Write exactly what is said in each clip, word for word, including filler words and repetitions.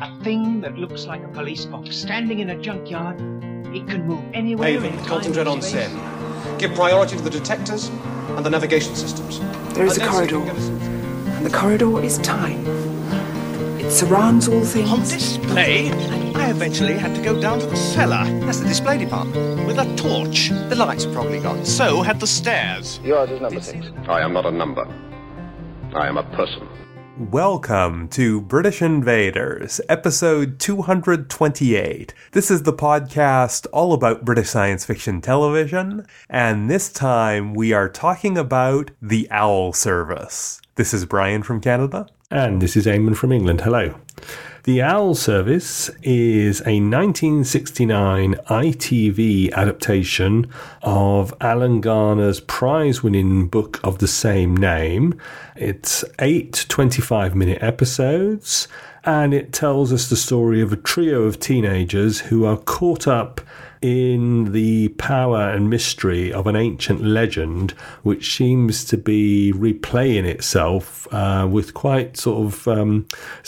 A thing that looks like a police box standing in a junkyard. It can move anywhere. Haven, concentrate on Sen. Give priority to the detectors and the navigation systems. There is a corridor, and the corridor is time. It surrounds all things. On display, I eventually had to go down to the cellar. That's the display department. With a torch. The lights are probably gone. So had the stairs. Yours is number six. I am not a number. I am a person. Welcome to British Invaders, episode two hundred twenty-eight. This is the podcast all about British science fiction television, and this time we are talking about The Owl Service. This is Brian from Canada. And this is Eamon from England. Hello. The Owl Service is a nineteen sixty-nine I T V adaptation of Alan Garner's prize-winning book of the same name. It's eight twenty-five minute episodes, and it tells us the story of a trio of teenagers who are caught up in the power and mystery of an ancient legend which seems to be replaying itself uh, with quite sort of um,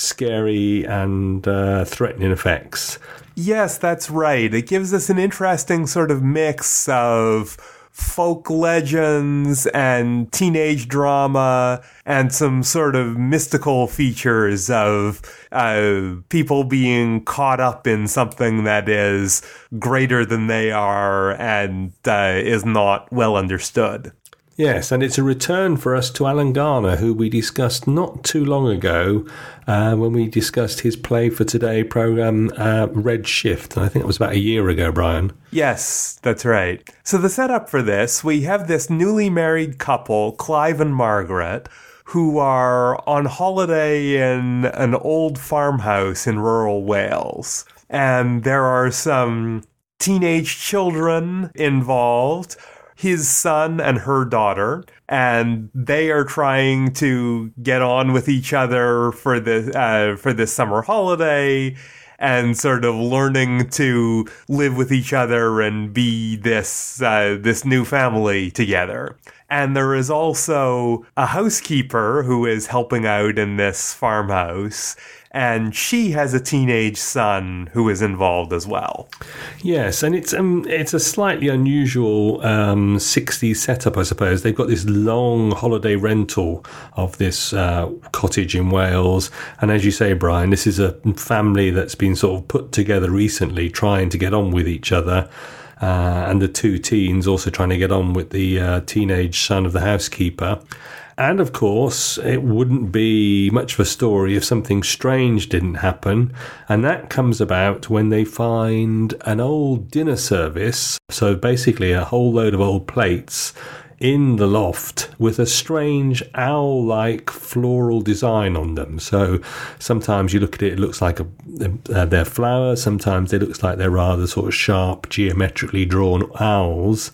scary and uh, threatening effects. Yes, that's right. It gives us an interesting sort of mix of folk legends and teenage drama and some sort of mystical features of uh, people being caught up in something that is greater than they are and uh, is not well understood. Yes, and it's a return for us to Alan Garner, who we discussed not too long ago uh, when we discussed his Play for Today programme, uh, Red Shift. And I think it was about a year ago, Brian. Yes, that's right. So the setup for this, we have this newly married couple, Clive and Margaret, who are on holiday in an old farmhouse in rural Wales. And there are some teenage children involved, his son and her daughter, and they are trying to get on with each other for the uh, for this summer holiday and sort of learning to live with each other and be this uh, this new family together. And there is also a housekeeper who is helping out in this farmhouse, and she has a teenage son who is involved as well. Yes, and it's um, it's a slightly unusual um, sixties setup, I suppose. They've got this long holiday rental of this uh, cottage in Wales. And as you say, Brian, this is a family that's been sort of put together recently, trying to get on with each other. Uh, and the two teens also trying to get on with the uh, teenage son of the housekeeper. And, of course, it wouldn't be much of a story if something strange didn't happen. And that comes about when they find an old dinner service, so basically a whole load of old plates, in the loft with a strange owl-like floral design on them. So sometimes you look at it, it looks like a, uh, they're flowers. Sometimes it looks like they're rather sort of sharp, geometrically drawn owls.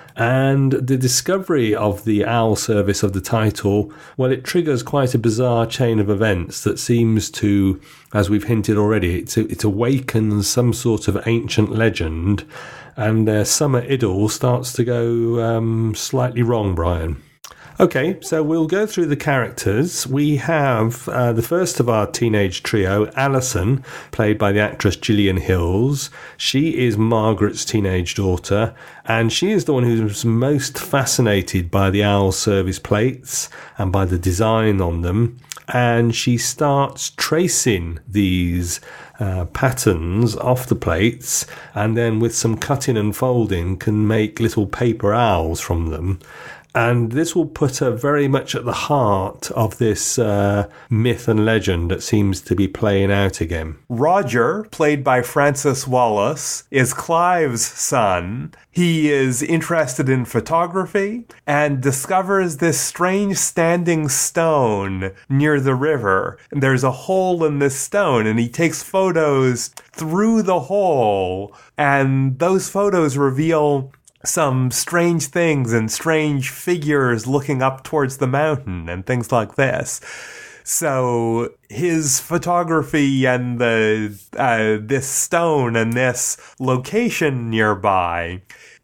And the discovery of the Owl Service of the title, well, it triggers quite a bizarre chain of events that seems to, as we've hinted already, it, it awakens some sort of ancient legend, and their summer idyll starts to go um, slightly wrong, Brian. Okay, so we'll go through the characters. We have uh, the first of our teenage trio, Alison, played by the actress Gillian Hills. She is Margaret's teenage daughter, and she is the one who's most fascinated by the Owl Service plates and by the design on them. And she starts tracing these uh, patterns off the plates, and then with some cutting and folding can make little paper owls from them. And this will put her very much at the heart of this uh, myth and legend that seems to be playing out again. Roger, played by Francis Wallace, is Clive's son. He is interested in photography and discovers this strange standing stone near the river. And there's a hole in this stone, and he takes photos through the hole, and those photos reveal some strange things and strange figures looking up towards the mountain and things like this. So his photography and the uh, this stone and this location nearby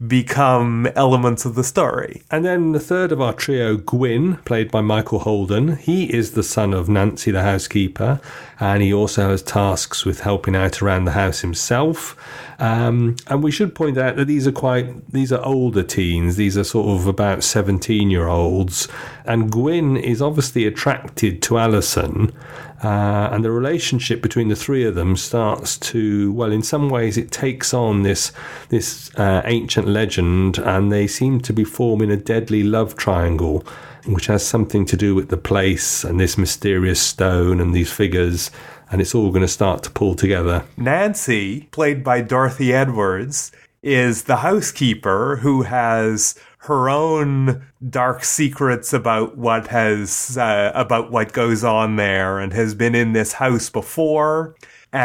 become elements of the story. And then the third of our trio, Gwyn, played by Michael Holden. He is the son of Nancy, the housekeeper, and he also has tasks with helping out around the house himself. Um, and we should point out that these are quite, these are older teens. These are sort of about seventeen-year-olds. And Gwyn is obviously attracted to Alison. Uh, and the relationship between the three of them starts to, well, in some ways it takes on this this uh, ancient legend, and they seem to be forming a deadly love triangle, which has something to do with the place and this mysterious stone and these figures, and it's all going to start to pull together. Nancy, played by Dorothy Edwards, is the housekeeper who has her own dark secrets about what has uh, about what goes on there, and has been in this house before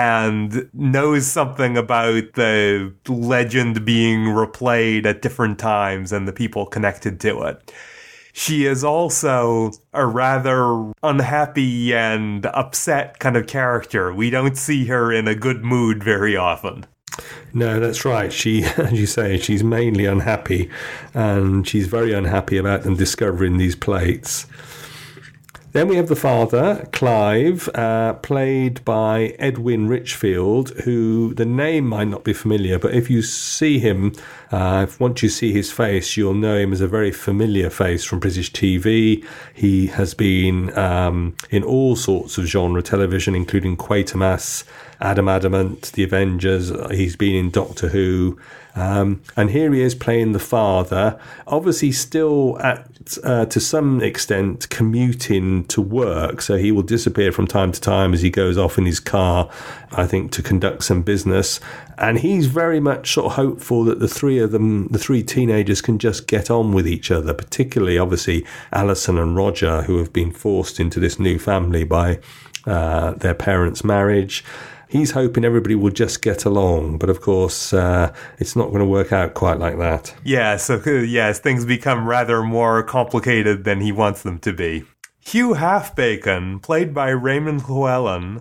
and knows something about the legend being replayed at different times and the people connected to it. She is also a rather unhappy and upset kind of character. We don't see her in a good mood very often. No, that's right. She, as you say, she's mainly unhappy, and she's very unhappy about them discovering these plates. Then we have the father, Clive, uh, played by Edwin Richfield, who the name might not be familiar, but if you see him, uh, if once you see his face, you'll know him as a very familiar face from British T V. He has been um, in all sorts of genre television, including Quatermass, Adam Adamant, The Avengers. He's been in Doctor Who. Um, and here he is playing the father, obviously still at uh, to some extent commuting to work, so he will disappear from time to time as he goes off in his car, I think, to conduct some business. And he's very much sort of hopeful that the three of them, the three teenagers, can just get on with each other, particularly obviously Alison and Roger, who have been forced into this new family by uh, their parents' marriage. He's hoping everybody will just get along, but of course, uh, it's not going to work out quite like that. Yeah, so yes, things become rather more complicated than he wants them to be. Hugh Halfbacon, played by Raymond Llewellyn,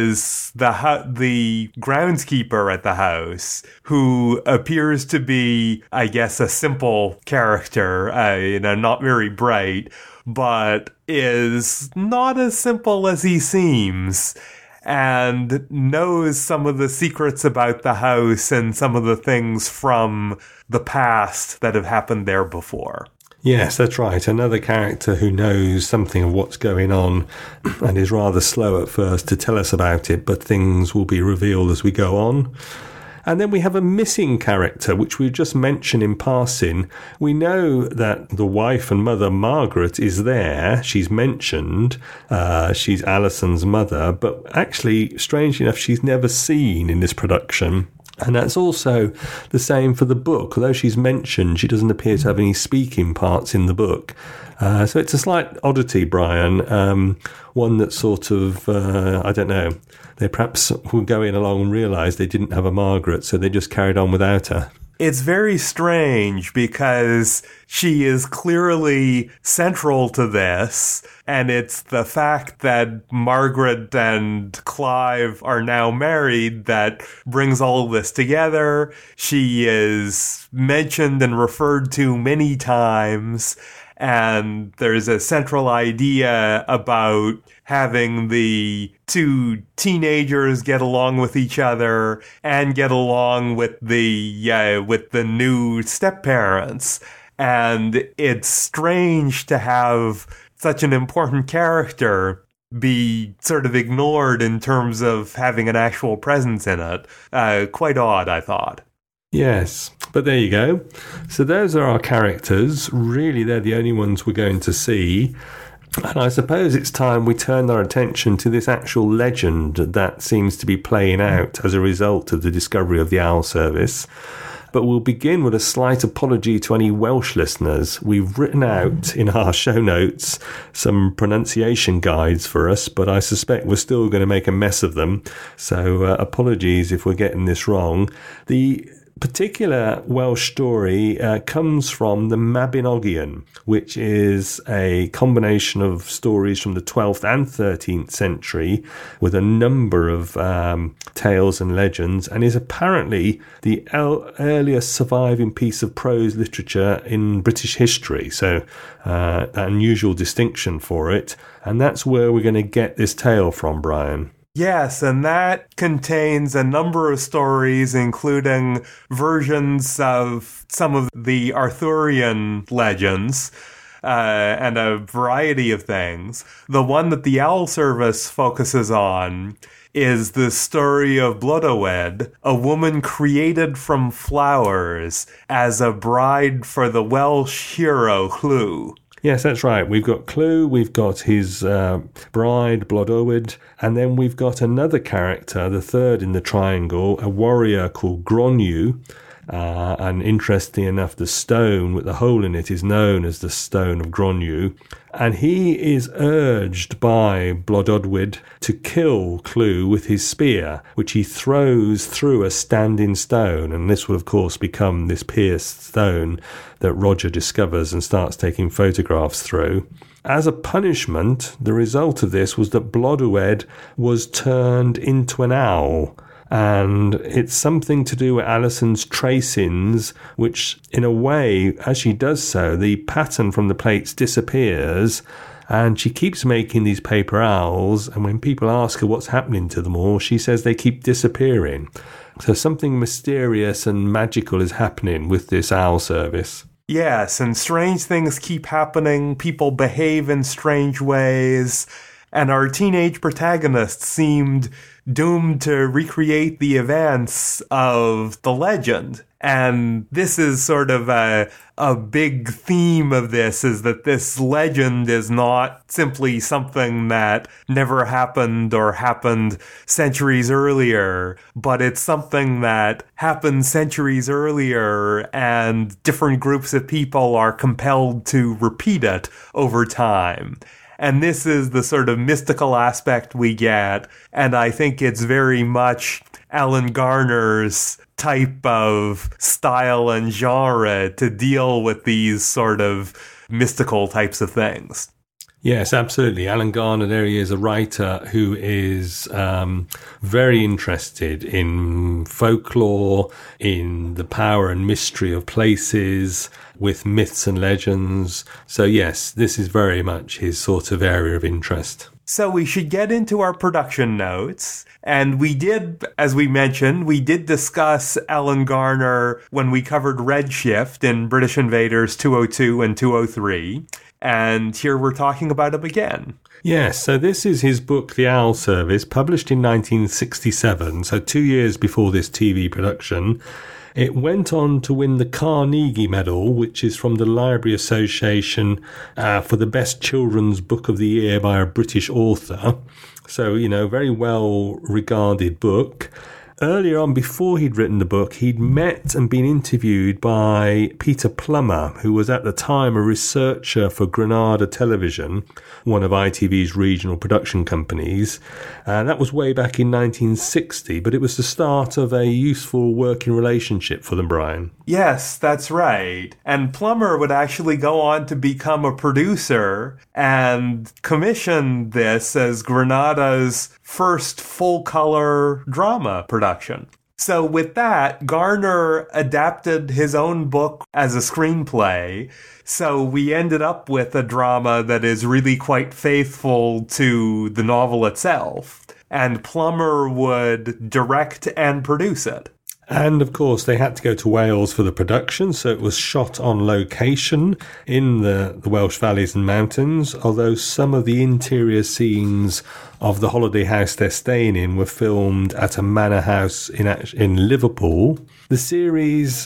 is the hu- the groundskeeper at the house, who appears to be, I guess, a simple character, uh, you know, not very bright, but is not as simple as he seems, and knows some of the secrets about the house and some of the things from the past that have happened there before. Yes, that's right. Another character who knows something of what's going on and is rather slow at first to tell us about it, but things will be revealed as we go on. And then we have a missing character, which we just mentioned in passing. We know that the wife and mother, Margaret, is there. She's mentioned. Uh, she's Alison's mother. But actually, strangely enough, she's never seen in this production. And that's also the same for the book. Although she's mentioned, she doesn't appear to have any speaking parts in the book. Uh, so it's a slight oddity, Brian. Um, one that sort of, uh, I don't know, they perhaps were going along and realised they didn't have a Margaret, so they just carried on without her. It's very strange because she is clearly central to this, and it's the fact that Margaret and Clive are now married that brings all of this together. She is mentioned and referred to many times, and there's a central idea about having the two teenagers get along with each other and get along with the uh, with the new step-parents. And it's strange to have such an important character be sort of ignored in terms of having an actual presence in it. Uh, quite odd, I thought. Yes, but there you go. So those are our characters. Really, they're the only ones we're going to see. And I suppose it's time we turn our attention to this actual legend that seems to be playing out as a result of the discovery of the owl service. But we'll begin with a slight apology to any Welsh listeners. We've written out in our show notes some pronunciation guides for us, but I suspect we're still going to make a mess of them. So uh, apologies if we're getting this wrong. The particular Welsh story uh, comes from the Mabinogion, which is a combination of stories from the twelfth and thirteenth century with a number of um, tales and legends, and is apparently the el- earliest surviving piece of prose literature in British history. So uh, an unusual distinction for it. And that's where we're going to get this tale from, Brian. Yes, and that contains a number of stories, including versions of some of the Arthurian legends, uh, and a variety of things. The one that the Owl Service focuses on is the story of Blodeuwedd, a woman created from flowers as a bride for the Welsh hero Llw. Yes, that's right. We've got Llw, we've got his uh, bride, Blodeuwedd, and then we've got another character, the third in the triangle, a warrior called Gronw. Uh, and interesting enough, the stone with the hole in it is known as the Stone of Gronw. And he is urged by Blodeuwedd to kill Llw with his spear, which he throws through a standing stone. And this will, of course, become this pierced stone that Roger discovers and starts taking photographs through. As a punishment, the result of this was that Blodeuwedd was turned into an owl. And it's something to do with Alison's tracings, which, in a way, as she does so, the pattern from the plates disappears, and she keeps making these paper owls, and when people ask her what's happening to them all, she says they keep disappearing. So something mysterious and magical is happening with this owl service. Yes, and strange things keep happening, people behave in strange ways, and our teenage protagonist seemed doomed to recreate the events of the legend. And this is sort of a, a big theme of this, is that this legend is not simply something that never happened or happened centuries earlier, but it's something that happened centuries earlier, and different groups of people are compelled to repeat it over time. And this is the sort of mystical aspect we get, and I think it's very much Alan Garner's type of style and genre to deal with these sort of mystical types of things. Yes, absolutely. Alan Garner, there he is, a writer who is um, very interested in folklore, in the power and mystery of places, with myths and legends. So yes, this is very much his sort of area of interest. So we should get into our production notes. And we did, as we mentioned, we did discuss Alan Garner when we covered Redshift in British Invaders two oh two and two oh three. And here we're talking about him again. Yes, so this is his book, The Owl Service, published in nineteen sixty-seven, so two years before this T V production. It went on to win the Carnegie Medal, which is from the Library Association uh, for the best children's book of the year by a British author. So, you know, very well regarded book. Earlier on, before he'd written the book, he'd met and been interviewed by Peter Plummer, who was at the time a researcher for Granada Television, one of I T V's regional production companies. And that was way back in nineteen sixty, but it was the start of a useful working relationship for them, Brian. Yes, that's right. And Plummer would actually go on to become a producer and commission this as Granada's first full-color drama production. So with that, Garner adapted his own book as a screenplay. So we ended up with a drama that is really quite faithful to the novel itself. And Plummer would direct and produce it. And, of course, they had to go to Wales for the production, so it was shot on location in the, the Welsh valleys and mountains, although some of the interior scenes of the holiday house they're staying in were filmed at a manor house in in Liverpool. The series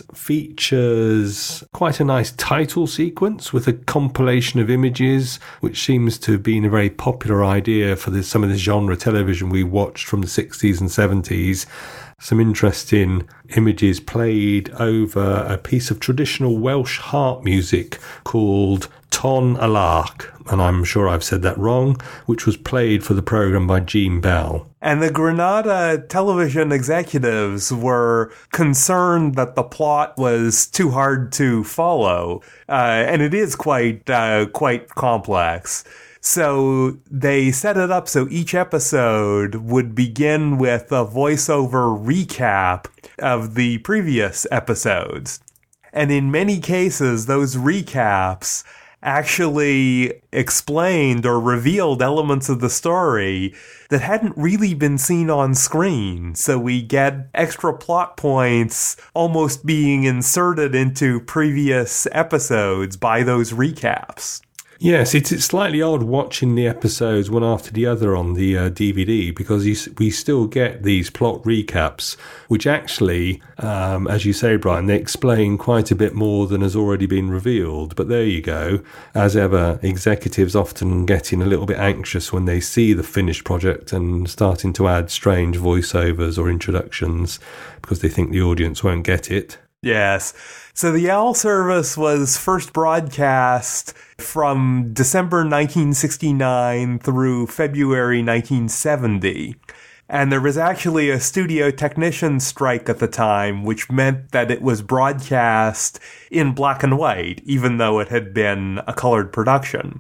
features quite a nice title sequence with a compilation of images, which seems to have been a very popular idea for the, some of the genre television we watched from the sixties and seventies. Some interesting images played over a piece of traditional Welsh harp music called Con a Lark, and I'm sure I've said that wrong, which was played for the programme by Gene Bell. And the Granada television executives were concerned that the plot was too hard to follow, uh, and it is quite uh, quite complex. So they set it up so each episode would begin with a voiceover recap of the previous episodes. And in many cases, those recaps actually explained or revealed elements of the story that hadn't really been seen on screen. So we get extra plot points almost being inserted into previous episodes by those recaps. Yes, it's, it's slightly odd watching the episodes one after the other on the uh, D V D because you, we still get these plot recaps, which actually, um, as you say, Brian, they explain quite a bit more than has already been revealed. But there you go. As ever, executives often getting a little bit anxious when they see the finished project and starting to add strange voiceovers or introductions because they think the audience won't get it. Yes. So the OWL service was first broadcast from December nineteen sixty-nine through February nineteen seventy. And there was actually a studio technician strike at the time, which meant that it was broadcast in black and white, even though it had been a colored production.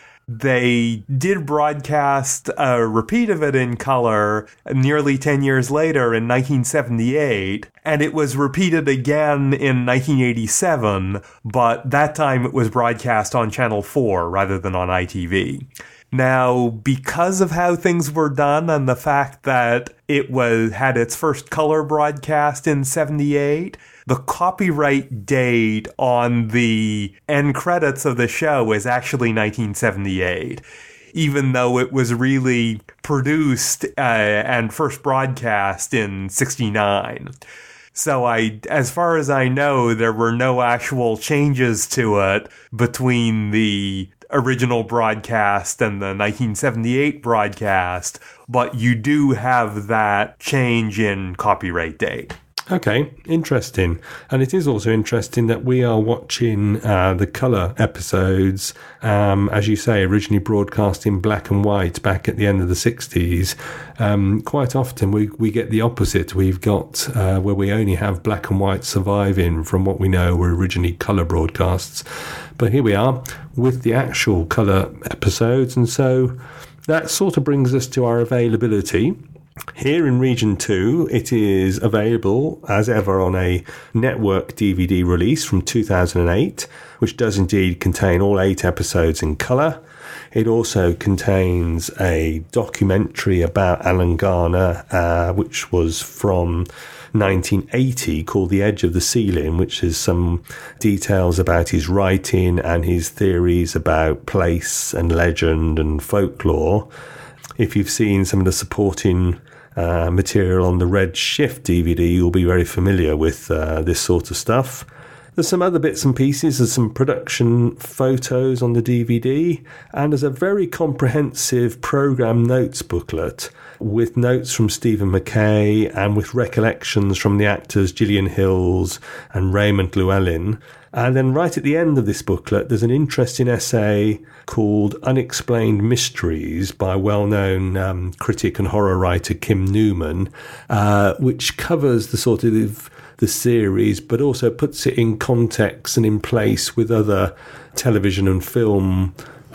They did broadcast a repeat of it in color nearly ten years later in nineteen seventy-eight, and it was repeated again in nineteen eighty-seven, but that time it was broadcast on Channel four rather than on I T V. Now, because of how things were done and the fact that it was had its first color broadcast in seventy-eight, the copyright date on the end credits of the show is actually nineteen seventy-eight, even though it was really produced uh, and first broadcast in sixty-nine. So I, as far as I know, there were no actual changes to it between the original broadcast and the nineteen seventy-eight broadcast, but you do have that change in copyright date. Okay, interesting. And it is also interesting that we are watching uh, the colour episodes, um, as you say, originally broadcast in black and white back at the end of the sixties. Um, quite often we, we get the opposite. We've got uh, where we only have black and white surviving from what we know were originally colour broadcasts. But here we are with the actual colour episodes. And so that sort of brings us to our availability. Here in Region two, it is available, as ever, on a network D V D release from two thousand eight, which does indeed contain all eight episodes in colour. It also contains a documentary about Alan Garner, uh, which was from nineteen eighty, called The Edge of the Ceiling, which is some details about his writing and his theories about place and legend and folklore. If you've seen some of the supporting uh, material on the Red Shift D V D, you'll be very familiar with uh, this sort of stuff. There's some other bits and pieces. There's some production photos on the D V D, and there's a very comprehensive program notes booklet with notes from Stephen McKay and with recollections from the actors Gillian Hills and Raymond Llewellyn. And then right at the end of this booklet, there's an interesting essay called Unexplained Mysteries by well-known um, critic and horror writer Kim Newman, uh, which covers the sort of the series, but also puts it in context and in place with other television and film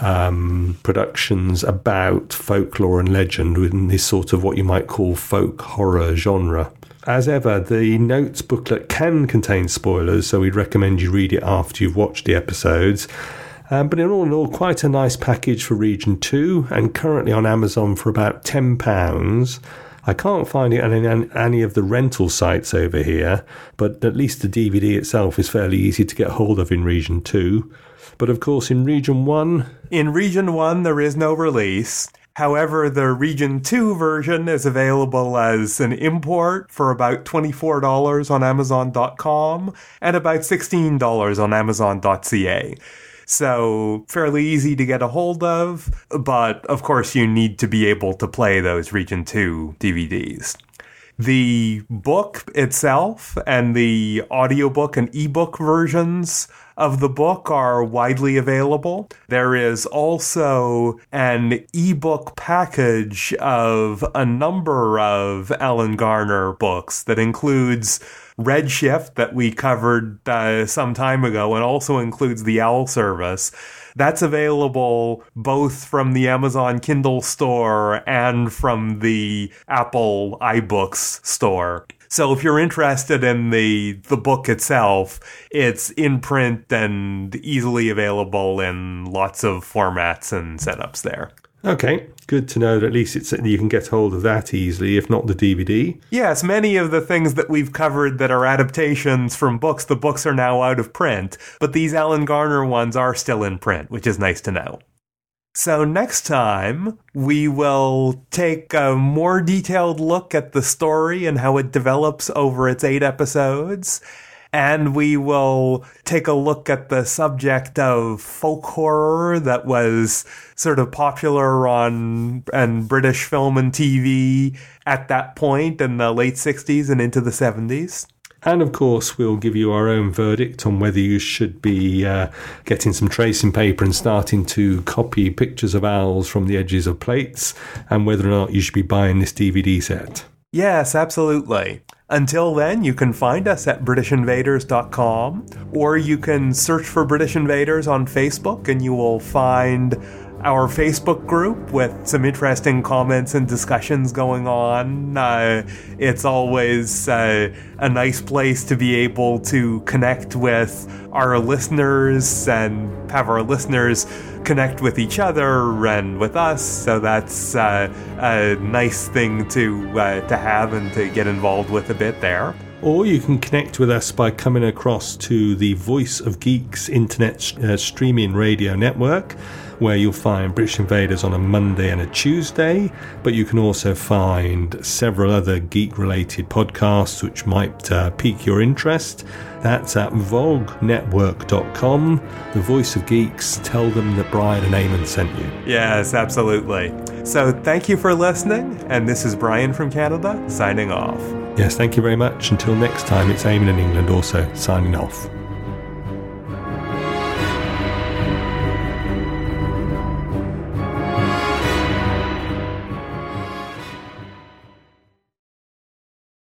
um, productions about folklore and legend within this sort of what you might call folk horror genre. As ever, the notes booklet can contain spoilers, so we'd recommend you read it after you've watched the episodes. Um, but in all in all, quite a nice package for Region two, and currently on Amazon for about ten pounds. I can't find it on any of the rental sites over here, but at least the D V D itself is fairly easy to get hold of in Region two. But of course, in Region one... In Region one, there is no release. However, the Region two version is available as an import for about twenty-four dollars on Amazon dot com and about sixteen dollars on Amazon dot c a. So, fairly easy to get a hold of, but of course you need to be able to play those Region two D V Ds. The book itself and the audiobook and ebook versions of the book are widely available. There is also an ebook package of a number of Alan Garner books that includes Redshift that we covered uh, some time ago and also includes the Owl service. That's available both from the Amazon Kindle store and from the Apple iBooks store. So if you're interested in the the book itself, it's in print and easily available in lots of formats and setups there. Okay, good to know that at least it's you can get hold of that easily, if not the D V D. Yes, many of the things that we've covered that are adaptations from books, the books are now out of print, but these Alan Garner ones are still in print, which is nice to know. So next time, we will take a more detailed look at the story and how it develops over its eight episodes. And we will take a look at the subject of folk horror that was sort of popular on and British film and T V at that point in the late sixties and into the seventies. And of course, we'll give you our own verdict on whether you should be uh, getting some tracing paper and starting to copy pictures of owls from the edges of plates, and whether or not you should be buying this D V D set. Yes, absolutely. Until then, you can find us at British Invaders dot com, or you can search for British Invaders on Facebook and you will find our Facebook group with some interesting comments and discussions going on. Uh, it's always uh, a nice place to be able to connect with our listeners and have our listeners connect with each other and with us. So that's uh, a nice thing to uh, to have and to get involved with a bit there. Or you can connect with us by coming across to the Voice of Geeks internet uh, streaming radio network, where you'll find British Invaders on a Monday and a Tuesday, but you can also find several other geek-related podcasts which might uh, pique your interest. That's at vogue network dot com. The Voice of Geeks, tell them that Brian and Eamon sent you. Yes, absolutely. So thank you for listening, and this is Brian from Canada, signing off. Yes, thank you very much. Until next time, it's Eamon in England also signing off.